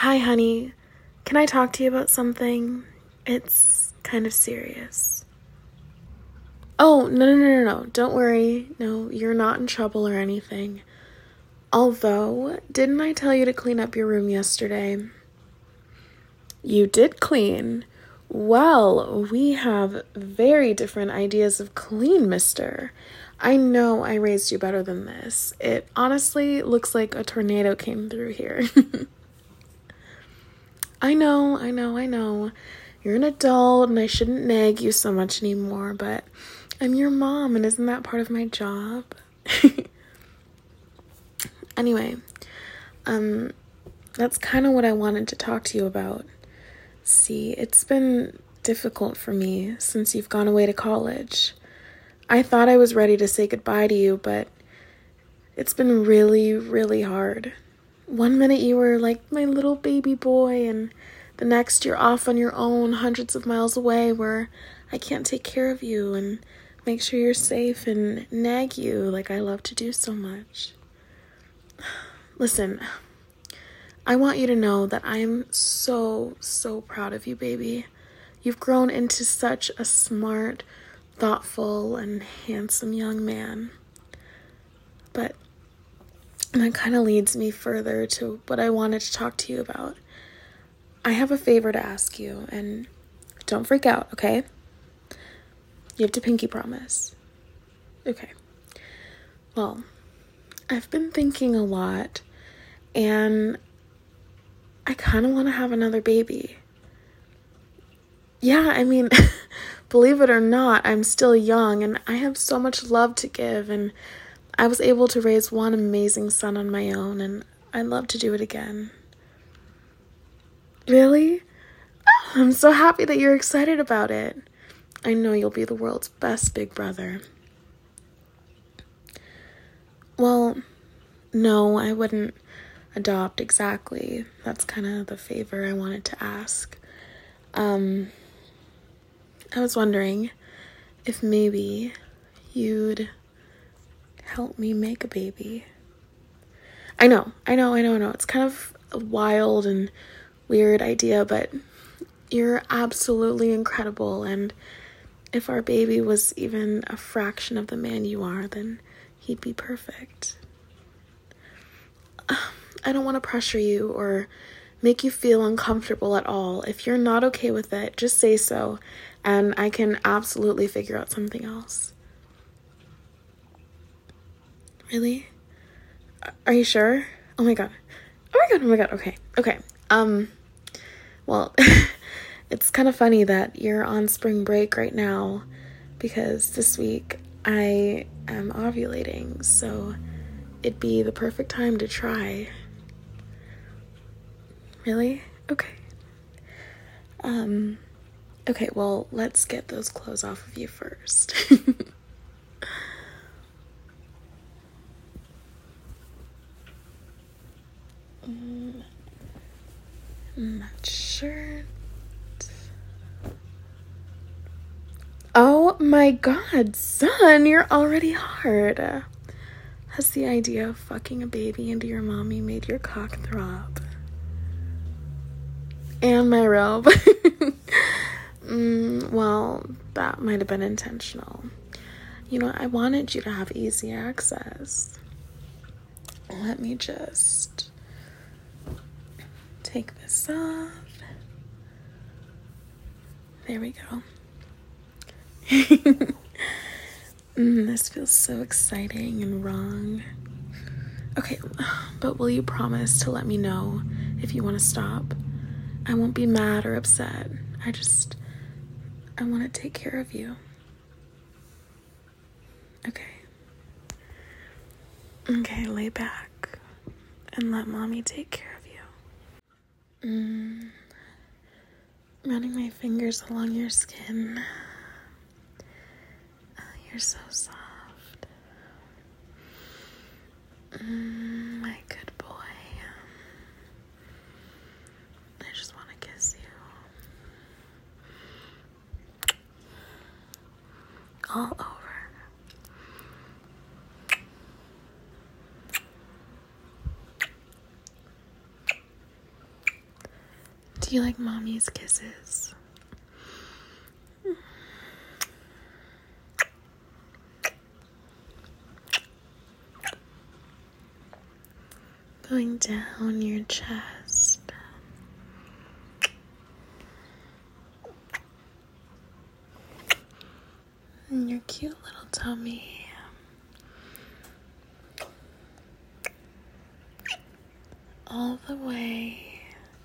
Hi, honey. Can I talk to you about something? It's kind of serious. Oh, no. Don't worry. No, you're not in trouble or anything. Although, didn't I tell you to clean up your room yesterday? You did clean. Well, we have very different ideas of clean, mister. I know I raised you better than this. It honestly looks like a tornado came through here. I know. You're an adult and I shouldn't nag you so much anymore, but I'm your mom and isn't that part of my job? Anyway, that's kind of what I wanted to talk to you about. See, it's been difficult for me since you've gone away to college. I thought I was ready to say goodbye to you, but it's been really, really hard. One minute you were like my little baby boy, and the next you're off on your own hundreds of miles away where I can't take care of you and make sure you're safe and nag you like I love to do so much. Listen, I want you to know that I am so proud of you, baby. You've grown into such a smart, thoughtful, and handsome young man. But that kind of leads me further to what I wanted to talk to you about. I have a favor to ask you, and don't freak out, okay? You have to pinky promise. Okay. Well, I've been thinking a lot, and I kind of want to have another baby. Yeah, I mean, believe it or not, I'm still young, and I have so much love to give, and I was able to raise one amazing son on my own, and I'd love to do it again. Really? Oh, I'm so happy that you're excited about it. I know you'll be the world's best big brother. Well, no, I wouldn't adopt exactly. That's kind of the favor I wanted to ask. I was wondering if maybe you'd help me make a baby. I know. It's kind of a wild and weird idea, but you're absolutely incredible, and if our baby was even a fraction of the man you are, then he'd be perfect. I don't want to pressure you or make you feel uncomfortable at all. If you're not okay with it, just say so, and I can absolutely figure out something else. Really? Are you sure? Oh my god. Okay. Well, it's kind of funny that you're on spring break right now because this week I am ovulating, so it'd be the perfect time to try. Really? Okay. Okay, well, let's get those clothes off of you first. That shirt. Oh my god, son, you're already hard. Has the idea of fucking a baby into your mommy made your cock throb? And my robe. Well, that might have been intentional. You know, I wanted you to have easy access. Let me just take this off. There we go. This feels so exciting and wrong. Okay, but will you promise to let me know if you want to stop? I won't be mad or upset. I want to take care of you. Okay, lay back and let mommy take care of you. Running my fingers along your skin. Oh, you're so soft. My good boy. I just want to kiss you. All over. Do you like mommy's kisses? Going down your chest. And your cute little tummy. All the way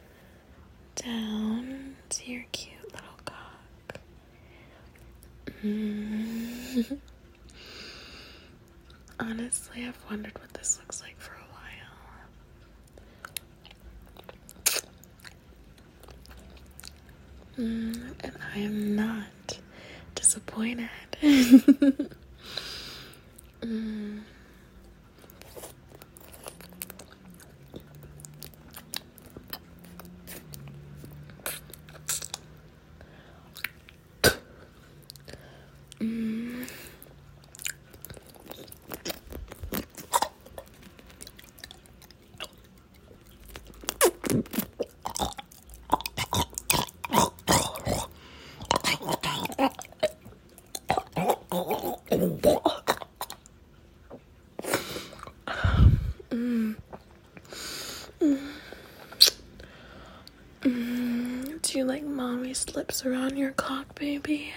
down to your cute little cock. Honestly, I've wondered what this looks like for a while. And I am not disappointed. Do you like mommy's lips around your cock, baby?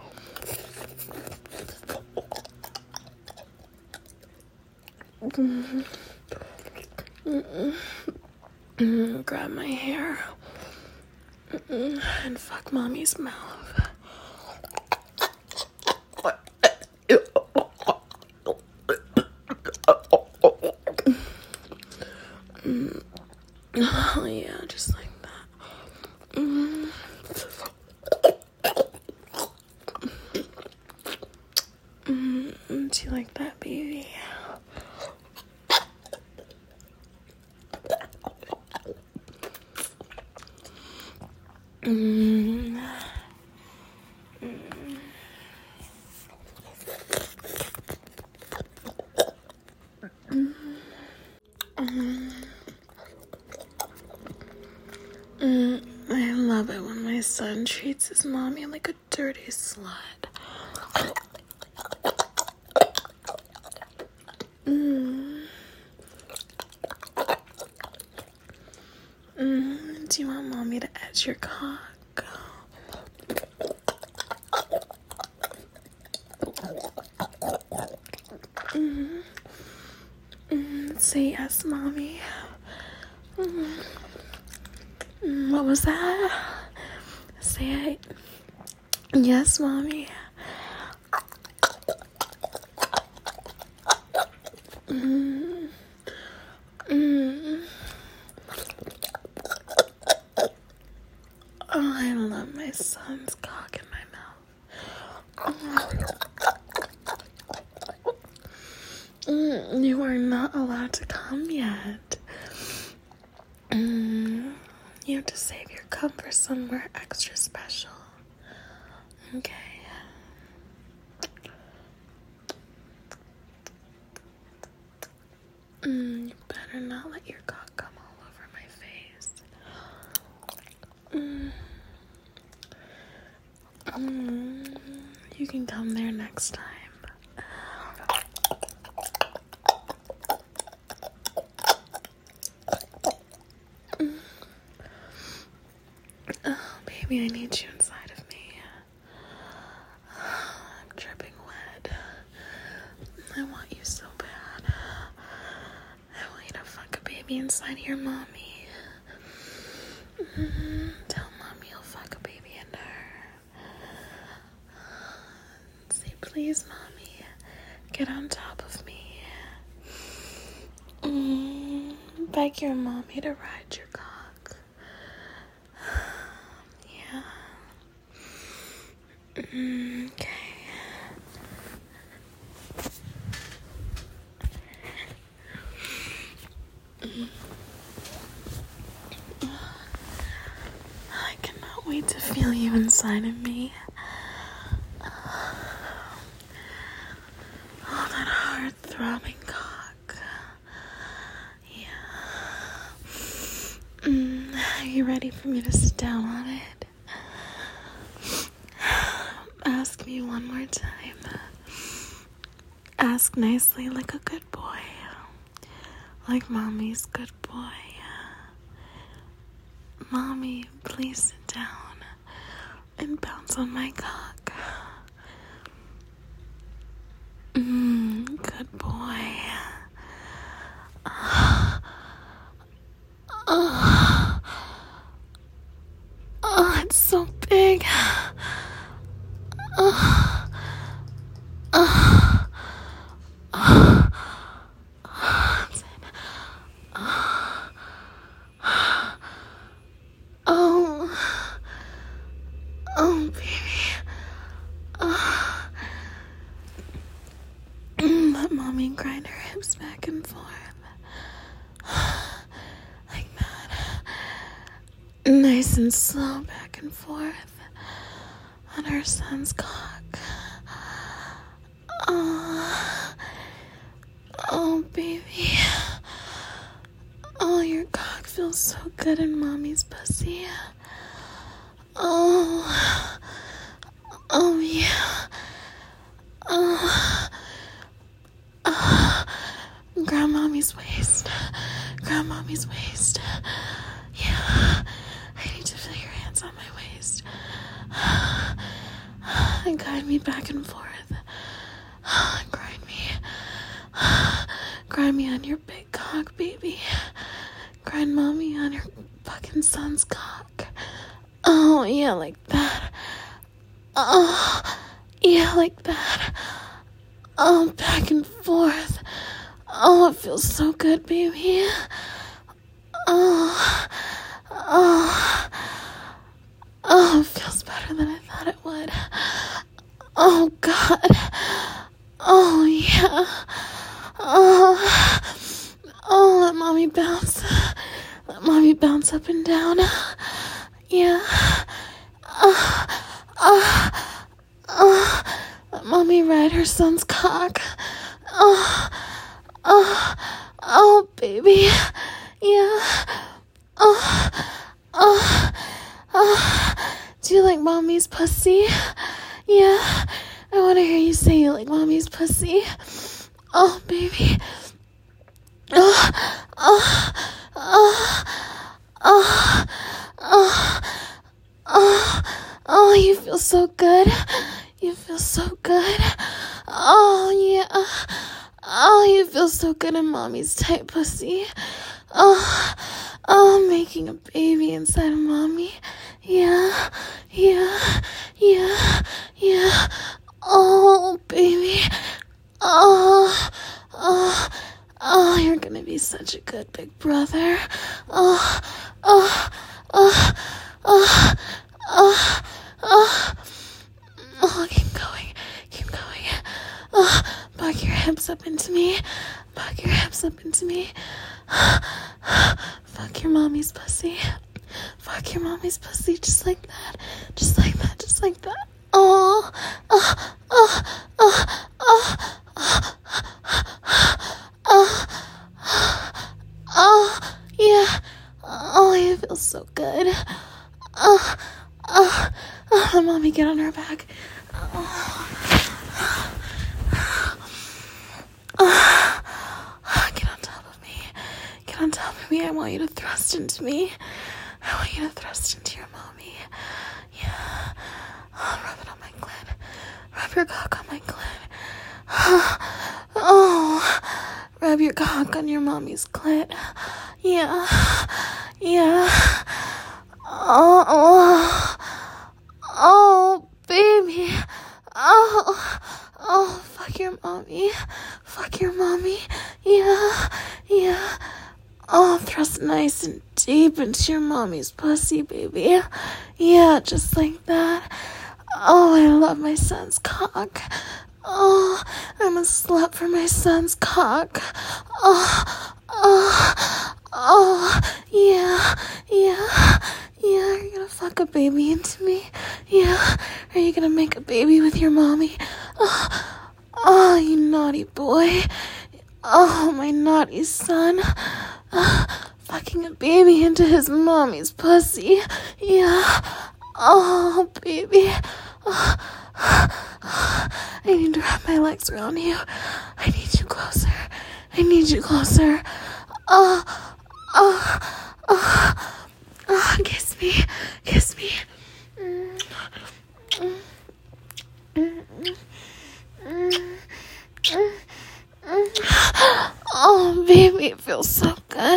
Grab my hair and fuck mommy's mouth. Oh yeah, just like that. Do you like that, baby? I love it when my son treats his mommy like a dirty slut. Do you want mommy to edge your cock? Say yes, mommy. What was that? Say it. Yes, mommy. Oh, I love my son's cock in my mouth. You are not allowed to come yet. You have to save your cum for somewhere extra special. Okay. You better not let your cock come all over my face. You can come there next time. Oh, baby, I need you inside of me. I'm dripping wet. I want you so bad. I want you to fuck a baby inside of your mommy. Tell mommy you'll fuck a baby into her. Say, please, mommy, get on top of me. Beg your mommy to ride your cock. Yeah. Okay. I cannot wait to feel you inside of me. Oh, that hard throbbing cock. Yeah. you ready for me to sit down on it? Ask me one more time. Ask nicely like a good boy. Like mommy's good boy. Mommy, please sit down and bounce on my cock. Good boy. It's so big. Oh, baby. Let mommy grind her hips back and forth. Like that. Nice and slow back and forth on her son's cock. Oh, baby. Oh, your cock feels so good in mommy's pussy. Oh, yeah. Grab mommy's waist. Grab mommy's waist. Yeah. I need to feel your hands on my waist. And guide me back and forth. Grind me. Grind me on your big cock, baby. Grind mommy on your fucking son's cock. Oh, yeah, like that. Oh, yeah, like that. Oh, back and forth. Oh, it feels so good, baby. Oh, it feels better than I thought it would. Oh, God. Oh, yeah. Oh, let mommy bounce. Let mommy bounce up and down. Yeah. Let mommy ride her son's cock. Oh, baby. Yeah. Do you like mommy's pussy? Yeah. I want to hear you say you like mommy's pussy. Oh, baby. Oh, you feel so good. You feel so good. Oh, yeah. Oh, you feel so good in mommy's tight pussy. Oh, making a baby inside of mommy. Yeah. Oh, baby. Oh, you're gonna be such a good big brother. Oh, keep going. Back your hips up into me. Fuck your mommy's pussy. Just like that. Oh, yeah. Oh, you feel so good. Let mommy get on her back. Get on top of me. I want you to thrust into me. I want you to thrust into your mommy. Yeah. Rub it on my clit. Rub your cock on my clit. Rub your cock on your mommy's clit. Yeah. Oh, baby. Oh, fuck your mommy. Yeah. Oh, thrust nice and deep into your mommy's pussy, baby. Yeah, just like that. Oh, I love my son's cock. Oh, I'm a slut for my son's cock. Yeah. Are you gonna fuck a baby into me? Yeah. Are you gonna make a baby with your mommy? Oh, you naughty boy. Oh, my naughty son. fucking a baby into his mommy's pussy. Yeah. Oh, baby. Oh. I need to wrap my legs around you. I need you closer. I need you closer. Kiss me. Kiss me. Oh, baby, it feels so good.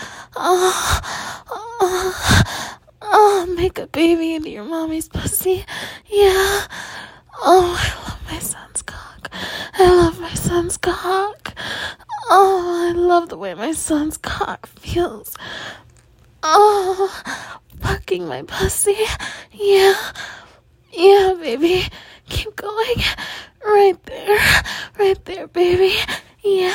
Make a baby into your mommy's pussy. Yeah. Oh, I love my son's cock. I love my son's cock. Oh, I love the way my son's cock feels. Oh, fucking my pussy. Yeah. Yeah, baby. Keep going. Right there, baby. Yeah.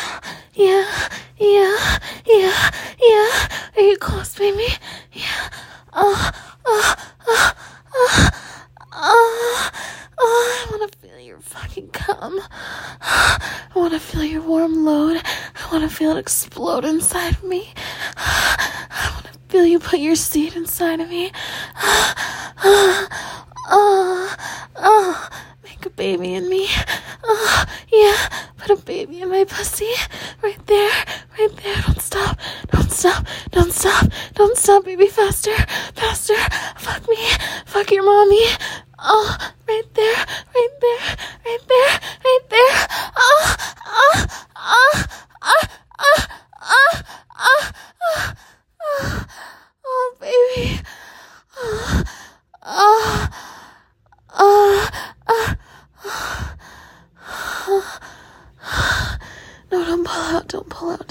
Are you close, baby? Yeah. I want to feel your fucking cum. I want to feel your warm load. I want to feel it explode inside of me. I want to feel you put your seed inside of me. Make a baby in me. Yeah, put a baby in my pussy. Right there. Don't stop, baby. Faster. Fuck me. Fuck your mommy. Oh, right there. Oh, baby. No, don't pull out.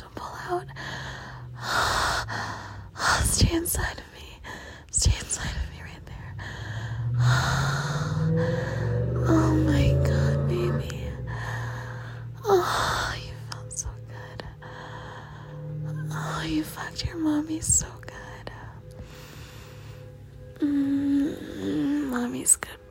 Stay inside of me right there. Oh my God, baby. Oh, you felt so good. Oh, you fucked your mommy so good. Mommy's good.